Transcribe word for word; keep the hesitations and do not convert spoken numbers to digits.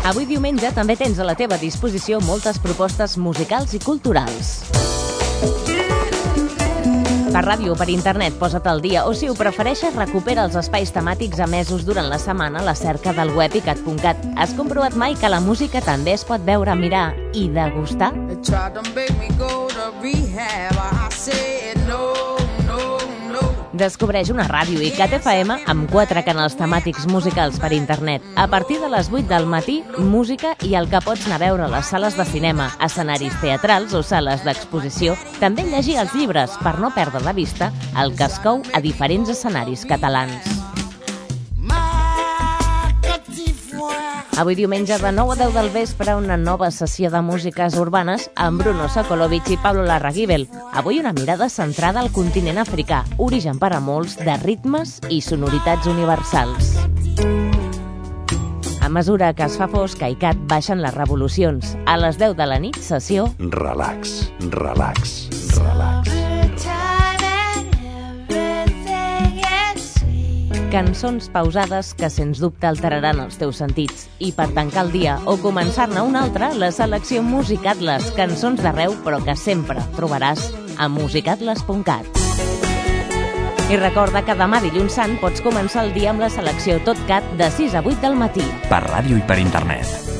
Avui diumenge també tens a la teva disposició moltes propostes musicals i culturals. Per ràdio o per internet, posa't al dia, o si ho prefereixes, recupera els espais temàtics emesos durant la setmana a la cerca del web i cat punt cat. Has comprovat mai que la música també es pot veure, mirar i degustar? Descobreix una ràdio i Cat F M amb quatre canals temàtics musicals per internet. A partir de les vuit del matí, música i el que pots anar a veure a les sales de cinema, escenaris teatrals o sales d'exposició. També llegir els llibres per no perdre de vista el que es cou a diferents escenaris catalans. Avui diumenge de nou a deu del vespre una nova sessió de músiques urbanes amb Bruno Sokolovic i Pablo Larraguibel. Avui una mirada centrada al continent africà, origen per a molts de ritmes i sonoritats universals. A mesura que es fa fosc, a ICAT baixen les revolucions. A les deu de la nit, sessió... Relax, relax, relax. Cançons pausades que sens dubte alteraran els teus sentits. I per tancar el dia o començar-ne un altre, la selecció Musicatles, cançons d'arreu però que sempre trobaràs a musicatles punt cat. I recorda que demà dilluns sant pots començar el dia amb la selecció Tot Cat de sis a vuit del matí. Per ràdio i per internet.